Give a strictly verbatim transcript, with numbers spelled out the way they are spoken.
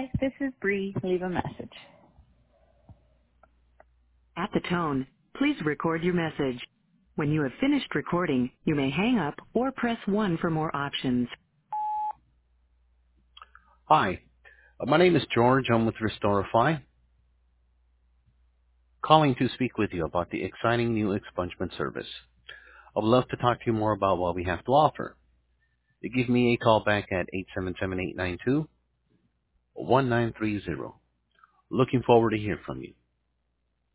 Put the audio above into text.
Hi, this is Bree. Leave a message. At the tone, please record your message. When you have finished recording, you may hang up or press one for more options. Hi, uh, my name is George. I'm with Restorify, calling to speak with you about the exciting new expungement service. I would love to talk to you more about what we have to offer. You give me a call back at eight seven seven, eight nine two, one nine three zero. Looking forward to hear from you.